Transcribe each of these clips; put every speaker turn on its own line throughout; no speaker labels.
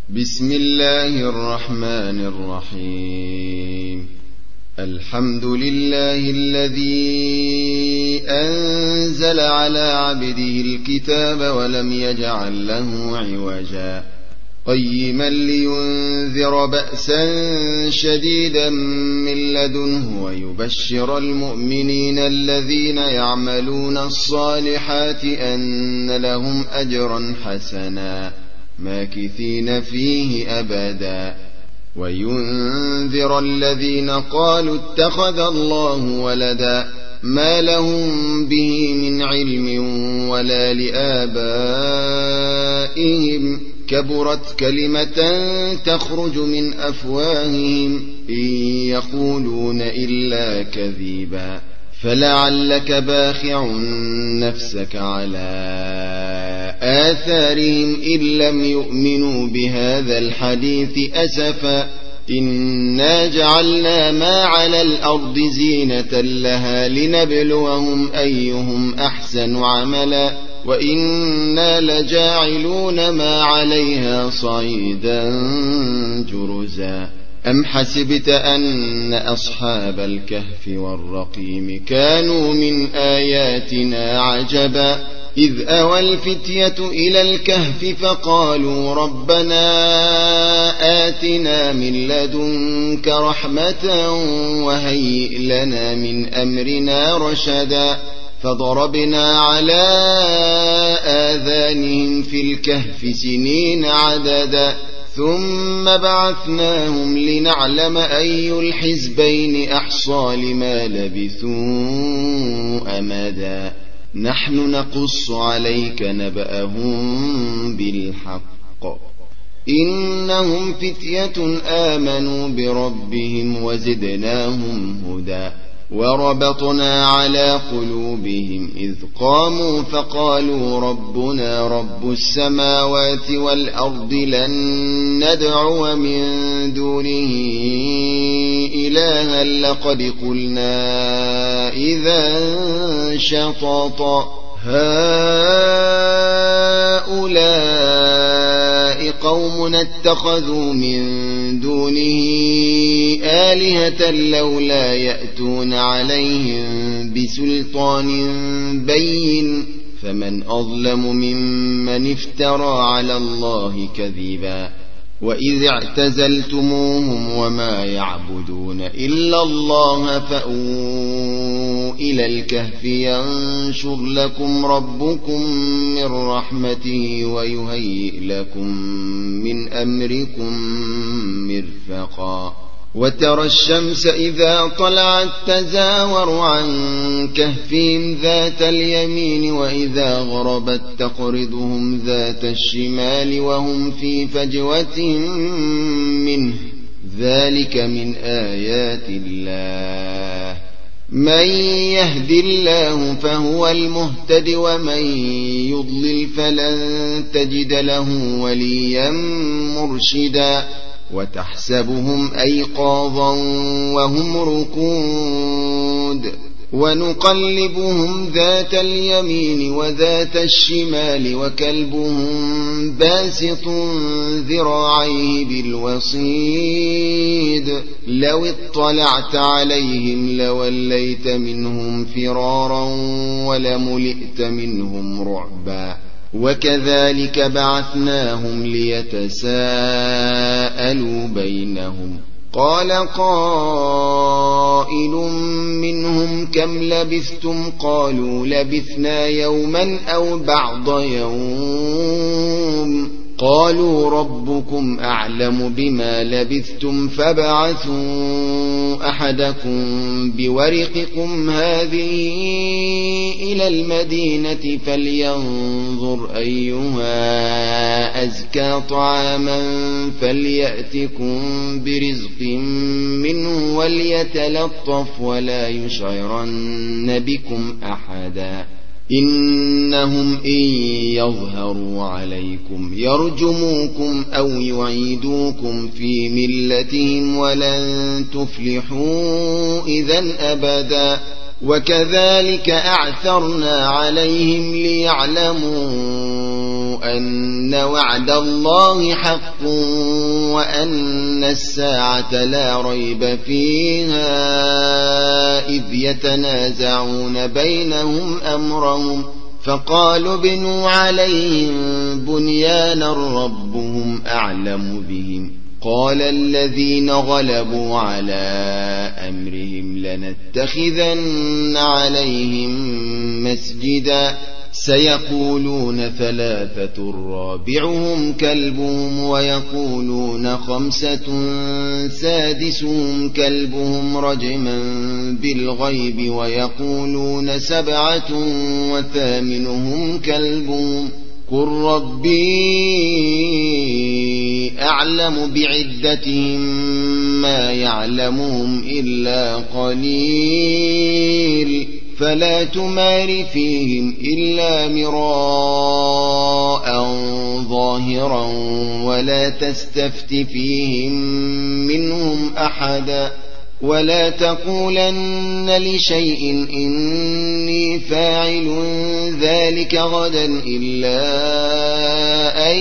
بسم الله الرحمن الرحيم. الحمد لله الذي أنزل على عبده الكتاب ولم يجعل له عوجا قيما لينذر بأسا شديدا من لدنه ويبشر المؤمنين الذين يعملون الصالحات أن لهم أجرا حسنا ماكثين فيه أبدا وينذر الذين قالوا اتخذ الله ولدا ما لهم به من علم ولا لآبائهم كبرت كلمة تخرج من أفواههم إن يقولون إلا كذبا فلعلك باخع نفسك على آثارهم إن لم يؤمنوا بهذا الحديث أسفا إنا جعلنا ما على الأرض زينة لها لنبلوهم أيهم أحسن عملا وإنا لجاعلون ما عليها صعيدا جرزا أم حسبت أن أصحاب الكهف والرقيم كانوا من آياتنا عجبا إذ أوى الفتية إلى الكهف فقالوا ربنا آتنا من لدنك رحمة وهيئ لنا من أمرنا رشدا فضربنا على آذانهم في الكهف سنين عددا ثم بعثناهم لنعلم أي الحزبين أحصى لما لبثوا أمدا نحن نقص عليك نبأهم بالحق إنهم فتية آمنوا بربهم وزدناهم هدى وربطنا على قلوبهم إذ قاموا فقالوا ربنا رب السماوات والأرض لن ندعو من دونه إلها لقد قلنا إذا شططا هؤلاء قوم اتخذوا من دونه آلهة لولا يأتون عليهم بسلطان بين فمن أظلم ممن افترى على الله كذبا وإذ اعتزلتموهم وما يعبدون إلا الله فأووا إلى الكهف ينشر لكم ربكم من رحمته ويهيئ لكم من أمركم مرفقا وترى الشمس إذا طلعت تزاور عن كهفهم ذات اليمين وإذا غربت تقرضهم ذات الشمال وهم في فجوة منه ذلك من آيات الله من يهد الله فهو المهتد ومن يضلل فلن تجد له وليا مرشدا وتحسبهم أيقاظا وهم ركود ونقلبهم ذات اليمين وذات الشمال وكلبهم باسط ذراعيه بالوصيد لو اطلعت عليهم لوليت منهم فرارا ولملئت منهم رعبا وكذلك بعثناهم ليتساءلوا بينهم قال قائل منهم كم لبثتم قالوا لبثنا يوما أو بعض يوم قالوا ربكم أعلم بما لبثتم فابعثوا أحدكم بورقكم هذه إلى المدينة فلينظر أيها أزكى طعاما فليأتكم برزق منه وليتلطف ولا يشعرن بكم أحدا إنهم إن يظهروا عليكم يرجموكم أو يعيدوكم في ملتهم ولن تفلحوا إذن أبدا وكذلك أعثرنا عليهم ليعلموا أن وعد الله حق وأن الساعة لا ريب فيها إذ يتنازعون بينهم أمرهم فقالوا ابنوا عليهم بنيانا ربهم أعلم بهم قال الذين غلبوا على أمرهم لنتخذن عليهم مسجدا سيقولون ثلاثة رابعهم كلبهم ويقولون خمسة سادسهم كلبهم رجما بالغيب ويقولون سبعة وثامنهم كلبهم قل ربي أعلم بعدتهم ما يعلمهم إلا قليل فلا تمار فيهم إلا مراء ظاهرا ولا تستفت فيهم منهم أحدا ولا تقولن لشيء إني فاعل ذلك غدا إلا أن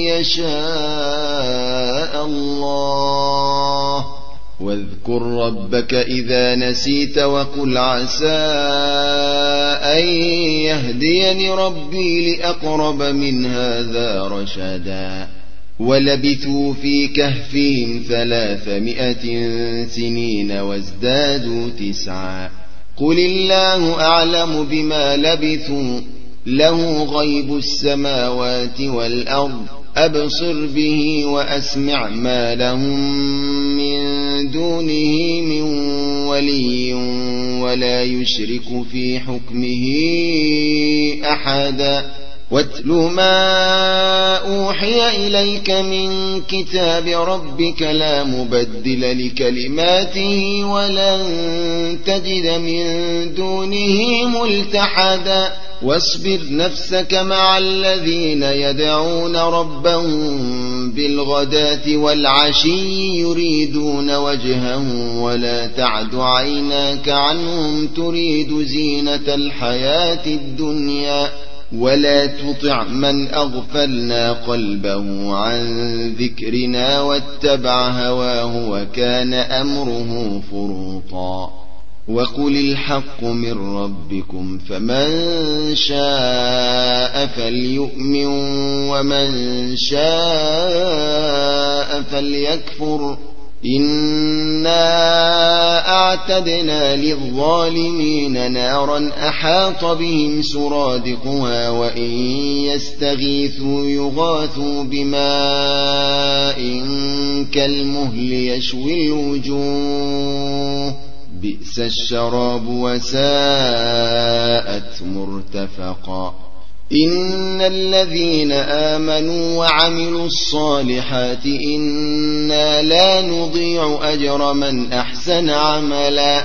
يشاء الله واذكر ربك إذا نسيت وقل عسى أن يهديني ربي لأقرب من هذا رشدا ولبثوا في كهفهم 300 سنين وازدادوا 9 قل الله أعلم بما لبثوا له غيب السماوات والأرض أبصر به وأسمع ما لهم من دونه من ولي ولا يشرك في حكمه أحدا واتل ما أوحي إليك من كتاب ربك لا مبدل لكلماته ولن تجد من دونه ملتحدا واصبر نفسك مع الذين يدعون ربهم بالغداة والعشي يريدون وجهه ولا تعد عيناك عنهم تريد زينة الحياة الدنيا ولا تطع من أغفلنا قلبه عن ذكرنا واتبع هواه وكان أمره فرطا وقل الحق من ربكم فمن شاء فليؤمن ومن شاء فليكفر إنا أعتدنا للظالمين نارا أحاط بهم سرادقها وإن يستغيثوا يغاثوا بماء كالمهل يشوي الوجوه بئس الشراب وساءت مرتفقا إن الذين آمنوا وعملوا الصالحات إنا لا نضيع أجر من أحسن عملا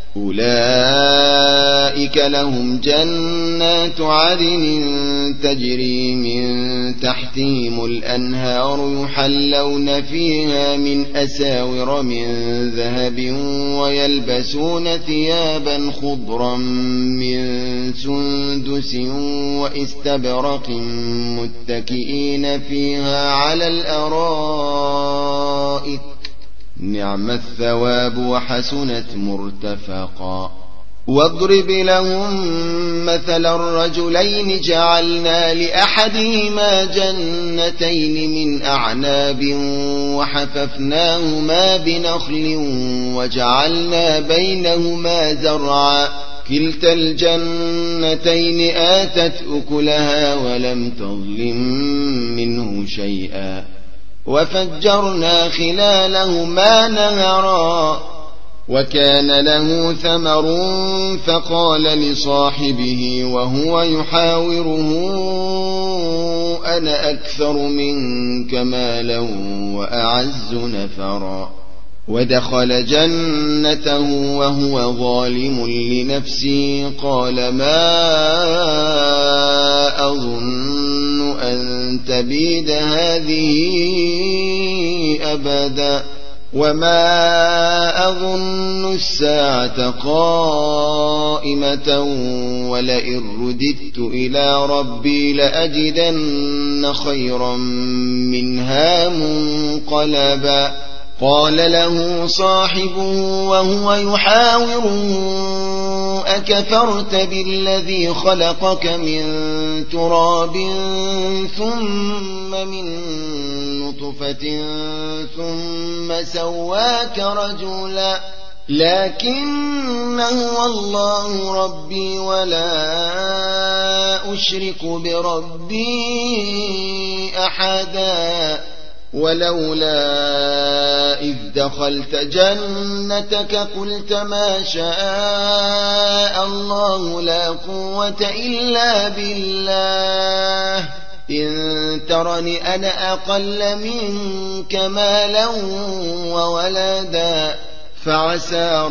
أولئك لهم جنات عدن تجري من تحتهم الأنهار يحلون فيها من أساور من ذهب ويلبسون ثيابا خضرا من سندس واستبرق متكئين فيها على الأرائك نعم الثواب وحسنت مرتفقا واضرب لهم مثل الرجلين جعلنا لأحدهما جنتين من أعناب وحففناهما بنخل وجعلنا بينهما زرعا كلتا الجنتين آتت أكلها ولم تظلم منه شيئا وفجرنا خلالهما نهرا وكان له ثمر فقال لصاحبه وهو يحاوره أنا أكثر منك مالا وأعز نفرا ودخل جنته وهو ظالم لنفسه قال ما أظن أن تبيد هذه أبدا وما أظن الساعة قائمة ولئن رددت إلى ربي لأجدن خيرا منها منقلبا قال له صاحبه وهو يحاوره أكفرت بالذي خلقك من تراب ثم من نطفة ثم سواك رجلا لكن هو الله ربي ولا أشرك بربي أحدا ولولا إذ دخلت جنتك قلت ما شاء الله لا قوة إلا بالله إن ترني أنا أقل منك مالا وولدا فعسى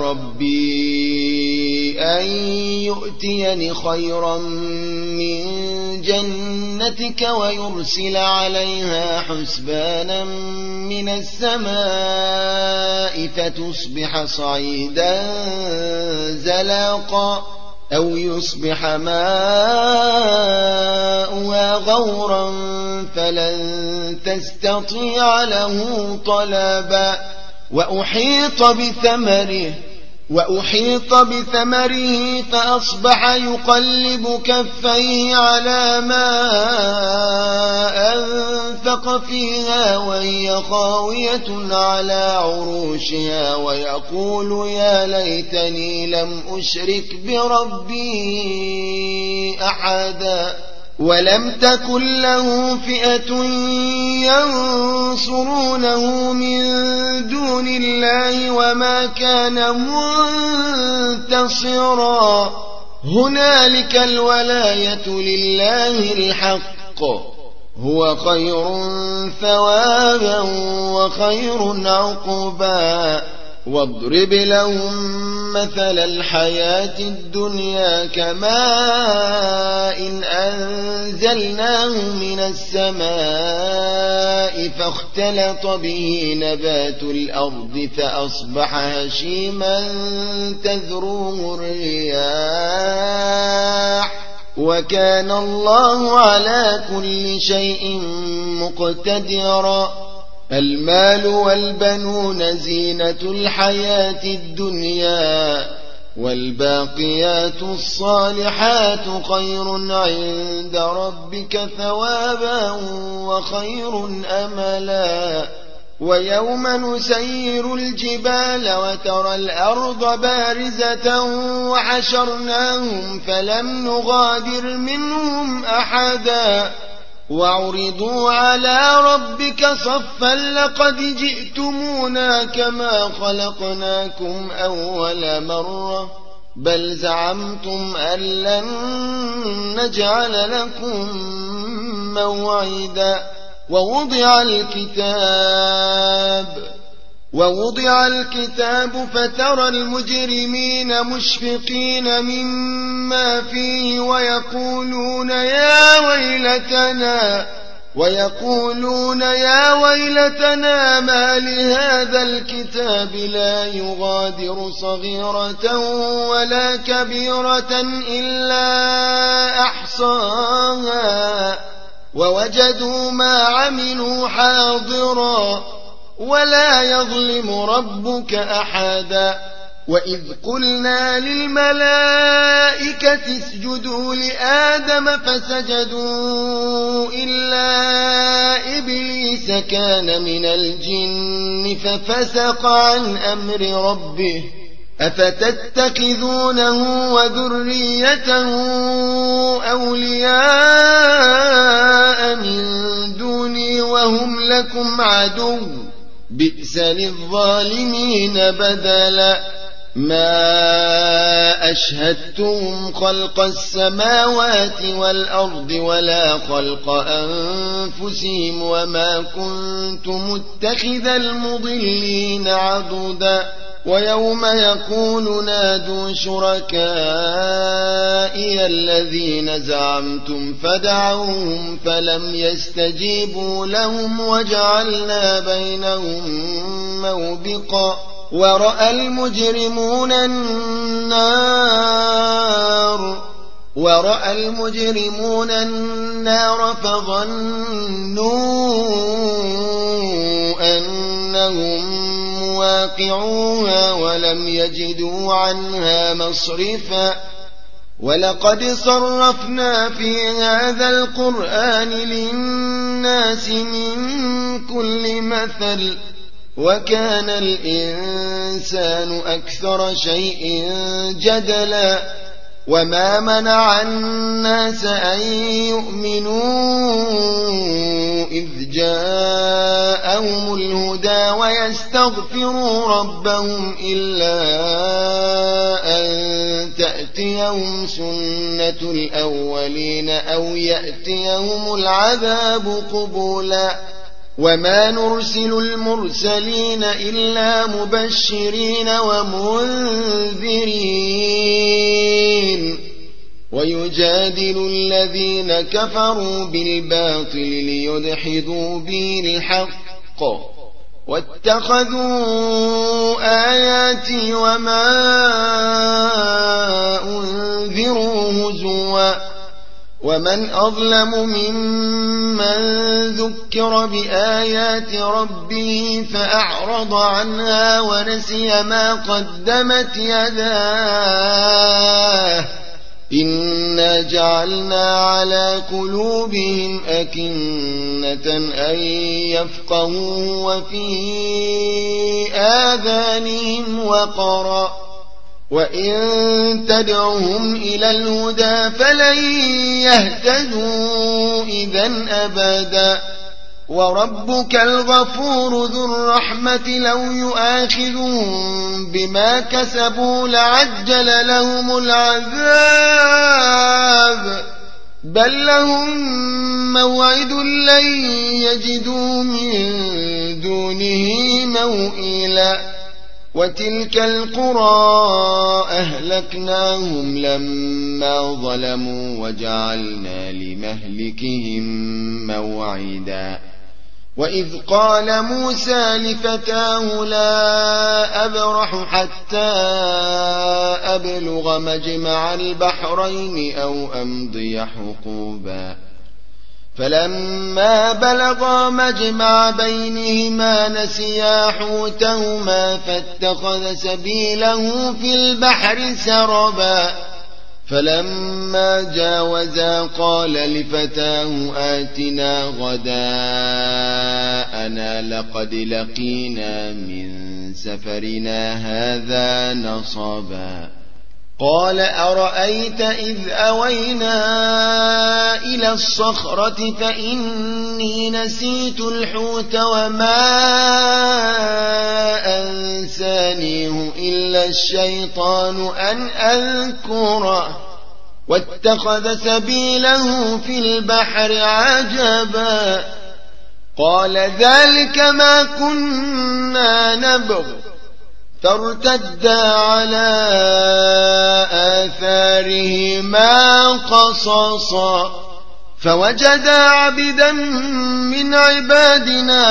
ربي أن يؤتيني خيرا من جنتك ويرسل عليها حسبانا من السماء فتصبح صعيدا زلاقا أو يصبح ماؤها غورا فلن تستطيع له طلبا وأحيط بثمره فأصبح يقلب كفيه على ما أنفق فيها وهي خاوية على عروشها ويقول يا ليتني لم أشرك بربي أحدا ولم تكن له فئة ينصرونه من دون الله وما كان منتصرا هنالك الولاية لله الحق هو خير ثوابا وخير عقبا واضرب لهم مثل الحياة الدنيا كماء إن أنزلناه من السماء فاختلط به نبات الأرض فأصبح هشيما تذروه الرياح وكان الله على كل شيء مقتدرا المال والبنون زينة الحياة الدنيا والباقيات الصالحات خير عند ربك ثوابا وخير أملا ويوم نسير الجبال وترى الأرض بارزة وحشرناهم فلم نغادر منهم أحدا وعرضوا على ربك صفا لقد جئتمونا كما خلقناكم أول مرة بل زعمتم أن لن نجعل لكم موعدا ووضع الكتاب فترى المجرمين مشفقين مما فيه ويقولون يا ويلتنا ما لهذا الكتاب لا يغادر صغيرة ولا كبيرة إلا أحصاها ووجدوا ما عملوا حاضرا ولا يظلم ربك أحدا وإذ قلنا للملائكة اسجدوا لآدم فسجدوا إلا إبليس كان من الجن ففسق عن أمر ربه أفتتخذونه وذريته أولياء من دوني وهم لكم عدو بئس للظالمين بدلا ما أشهدتم خلق السماوات والأرض ولا خلق أنفسهم وما كنت متخذ المضلين عضدا ويوم يقول نادوا شركائي الذين زعمتم فدعوهم فلم يستجيبوا لهم وجعلنا بينهم موبقا ورأى المجرمون النار فظنوا أنهم مواقعوها ولم يجدوا عنها مصرفا ولقد صرفنا في هذا القرآن للناس من كل مثل وكان الإنسان أكثر شيء جدلا وما منع الناس أن يؤمنوا إذ جاءهم الهدى ويستغفروا ربهم إلا أن تأتيهم سنة الأولين أو يأتيهم العذاب قبلا وما نرسل المرسلين إلا مبشرين ومنذرين ويجادل الذين كفروا بالباطل ليدحضوا به الحق واتخذوا آياتي وما أنذروا هزوا ومن أظلم ممن ذكر بآيات ربه فأعرض عنها ونسي ما قدمت يداه إنا جعلنا على قلوبهم أكنة أن يفقهوا وفي آذانهم وقرا وإن تدعهم إلى الهدى فلن يهتدوا إذن أبدا وربك الغفور ذو الرحمة لو يؤاخذهم بما كسبوا لعجل لهم العذاب بل لهم موعد لن يجدوا من دونه موئلا وتلك القرى أهلكناهم لما ظلموا وجعلنا لمهلكهم موعدا وإذ قال موسى لفتاه لا أبرح حتى أبلغ مجمع البحرين أو أمضي حقوبا فلما بلغا مجمع بينهما نسيا حوتهما فاتخذ سبيله في البحر سربا فلما جاوزا قال لفتاه آتنا غداءنا لقد لقينا من سفرنا هذا نصبا قال أرأيت إذ أوينا إلى الصخرة فإني نسيت الحوت وما أنسانيه إلا الشيطان أن أذكره واتخذ سبيله في البحر عجبا قال ذلك ما كنا نبغ فارتدا على آثارهما قصصا فوجدا عبدا من عبادنا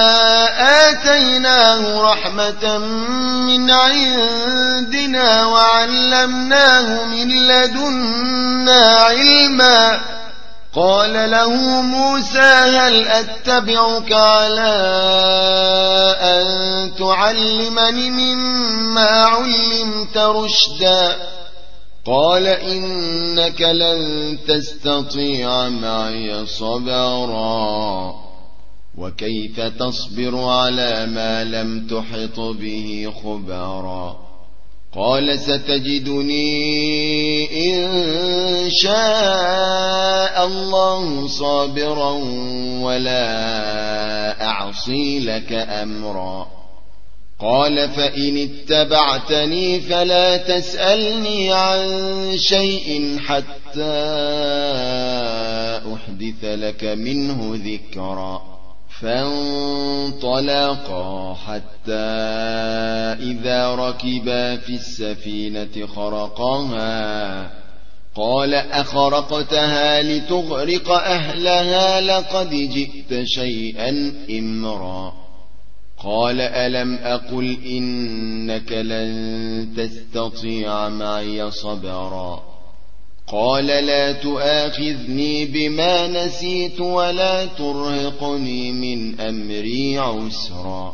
آتيناه رحمة من عندنا وعلمناه من لدنا علما قال له موسى هل أتبعك على أن تعلمني مما علمت رشدا قال إنك لن تستطيع معي صبرا وكيف تصبر على ما لم تحط به خبرا قال ستجدني إن شاء الله صابرا ولا أعصي لك أمرا قال فإن اتبعتني فلا تسألني عن شيء حتى أحدث لك منه ذكرا فانطلقا فانطلقا حتى إذا ركبا في السفينة خرقها قال أخرقتها لتغرق أهلها لقد جئت شيئا إمرا قال ألم أقل إنك لن تستطيع معي صبرا قال لا تؤاخذني بما نسيت ولا ترهقني من أمري عسرا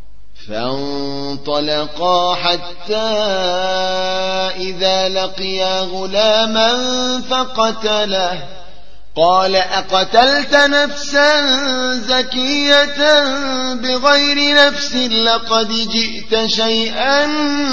فانطلقا حتى إذا لقيا غلاما فقتله قال أقتلت نفسا زكية بغير نفس لقد جئت شيئا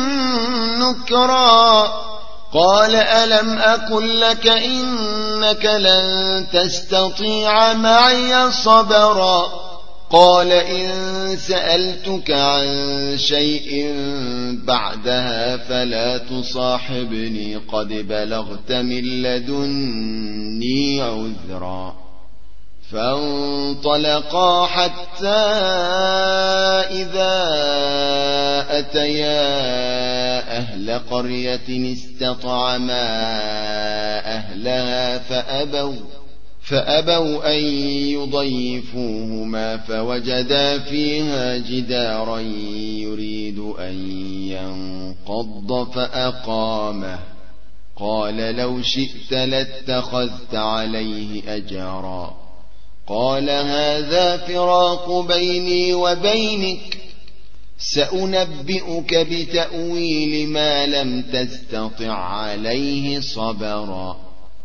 نكرا قال ألم أقل لك إنك لن تستطيع معي صبرا قال إن سألتك عن شيء بعدها فلا تصاحبني قد بلغت من لدني عذرا فانطلقا حتى إذا أتيا أهل قرية استطعما أهلها فأبوا أن يضيفوهما فوجدا فيها جدارا يريد أن ينقض فأقامه قال لو شئت لاتخذت عليه أجرا قال هذا فراق بيني وبينك سأنبئك بتأويل ما لم تستطع عليه صبرا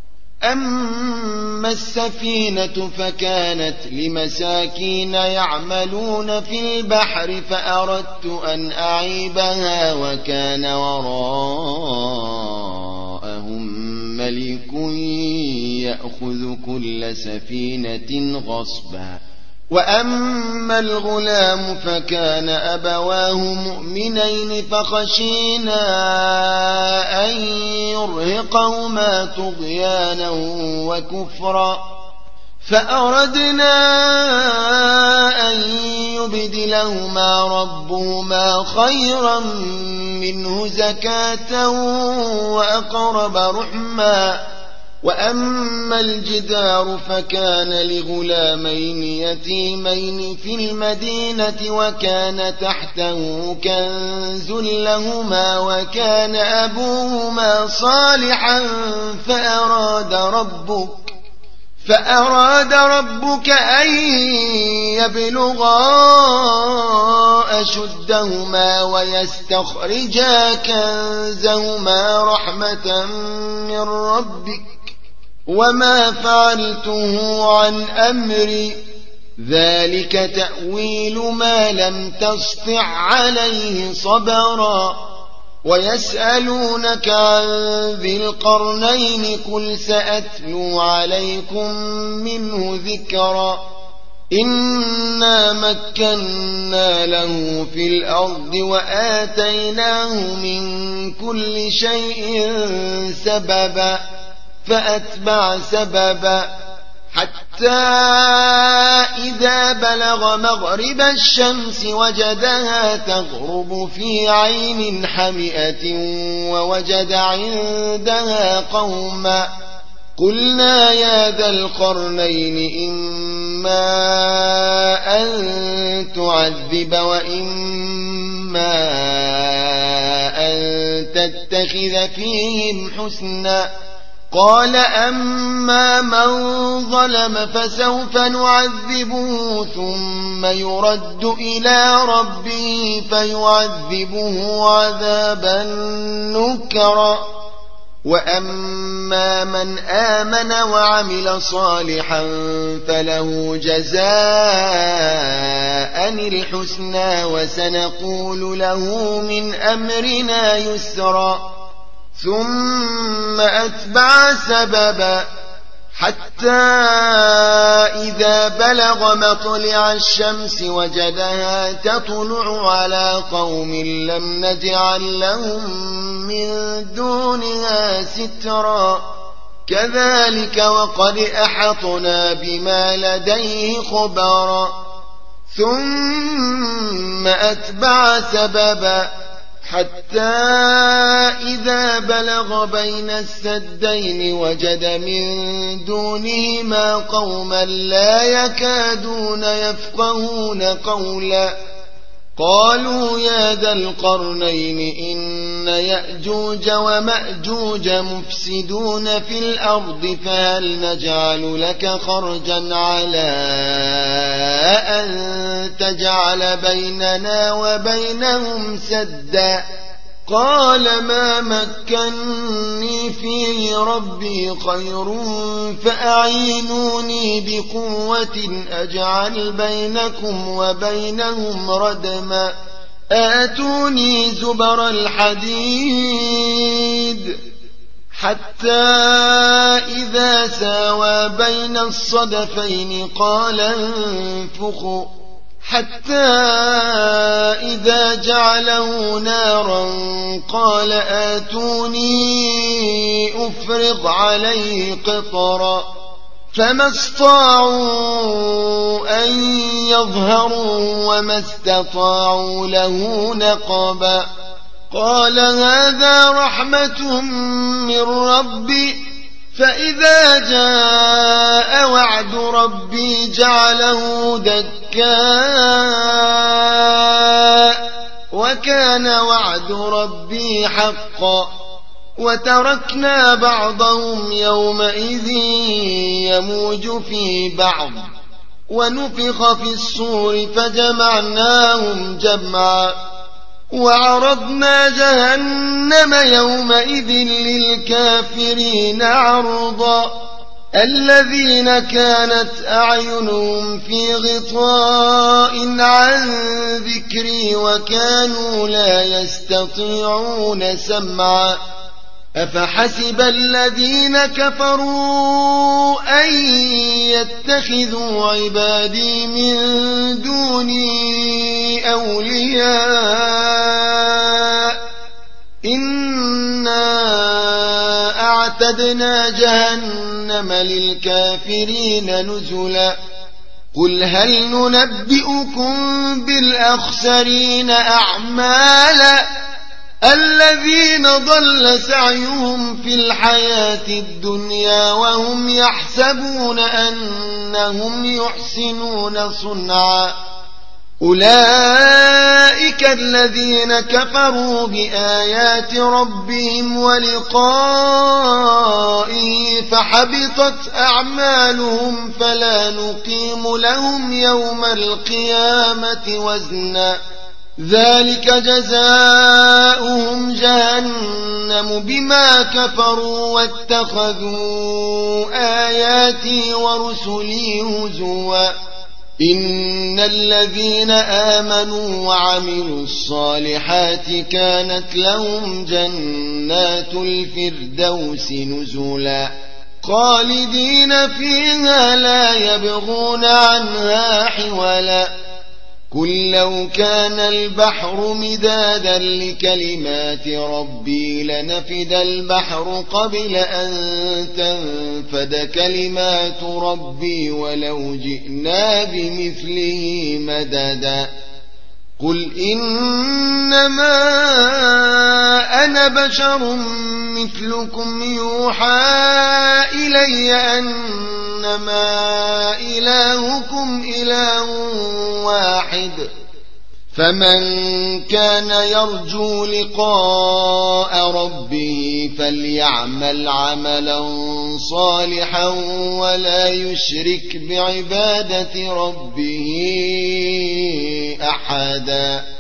أما السفينة فكانت لمساكين يعملون في البحر فأردت أن أعيبها وكان وراءهم ملك يأخذ كل سفينة غصبا وأما الغلام فكان أبواه مؤمنين فخشينا أن يرهقهما طغيانا وكفرا فأردنا أن يبدلهما ربهما خيرا منه زكاة وأقرب رحما وأما الجدار فكان لغلامين يتيمين في المدينة وكان تحته كنز لهما وكان أبوهما صالحا فأراد ربك أن يبلغا أشدهما ويستخرجا كنزهما رحمة من ربك وما فعلته عن أمري ذلك تأويل ما لم تسطع عليه صبرا ويسألونك عن ذي القرنين قل سأتلو عليكم منه ذكرا إنا مكنا له في الأرض وآتيناه من كل شيء سببا فأتبع سببا حتى إذا بلغ مغرب الشمس وجدها تغرب في عين حمئة ووجد عندها قوما قلنا يا ذا القرنين إما أن تعذب وإما أن تتخذ فيهم حسنا قال أما من ظلم فسوف نعذبه ثم يرد إلى ربه فيعذبه عذابا نكرا وأما من آمن وعمل صالحا فله جزاء الحسنى وسنقول له من أمرنا يسرا ثم أتبع سببا حتى إذا بلغ مطلع الشمس وجدها تطلع على قوم لم نجعل لهم من دونها سترا كذلك وقد أحطنا بما لديه خبرا ثم أتبع سببا حتى إذا بلغ بين السدين وجد من دونهما قوما لا يكادون يفقهون قولا قالوا يا ذا القرنين إن يأجوج ومأجوج مفسدون في الأرض فهل نجعل لك خرجا على أن تجعل بيننا وبينهم سدا قال ما مكني فيه ربي خير فأعينوني بقوة أجعل بينكم وبينهم ردما آتوني زبر الحديد حتى إذا ساوى بين الصدفين قال انفخوا حتى إذا جعله نارا قال آتوني أفرغ عليه قطرا فما استطاعوا أن يظهروا وما استطاعوا له نقبا قال هذا رحمة من ربي فإذا جاء وعد ربي جعله دكاء وكان وعد ربي حقا وتركنا بعضهم يومئذ يموج في بعض ونفخ في الصور فجمعناهم جمعا وعرضنا جهنم يومئذ للكافرين عرضا الذين كانت أعينهم في غطاء عن ذكري وكانوا لا يستطيعون سمعا أفحسب الذين كفروا أن يتخذوا عبادي من دوني أولياء إنا أعتدنا جهنم للكافرين نزلا قل هل ننبئكم بالأخسرين أعمالا الذين ضل سعيهم في الحياة الدنيا وهم يحسبون أنهم يحسنون صنعا أولئك الذين كفروا بآيات ربهم ولقائه فحبطت أعمالهم فلا نقيم لهم يوم القيامة وزنا ذلك جزاؤهم جهنم بما كفروا واتخذوا آياتي ورسلي هزوا إن الذين آمنوا وعملوا الصالحات كانت لهم جنات الفردوس نزلا خالدين فيها لا يبغون عنها حولا قل لو كان البحر مدادا لكلمات ربي لنفد البحر قبل أن تنفد كلمات ربي ولو جئنا بمثله مددا قل إنما أنا بشر مثلكم يوحى إلي أنما إلهكم إله واحد فمن كان يرجو لقاء ربه فليعمل عملا صالحا ولا يشرك بعبادة ربه أحدا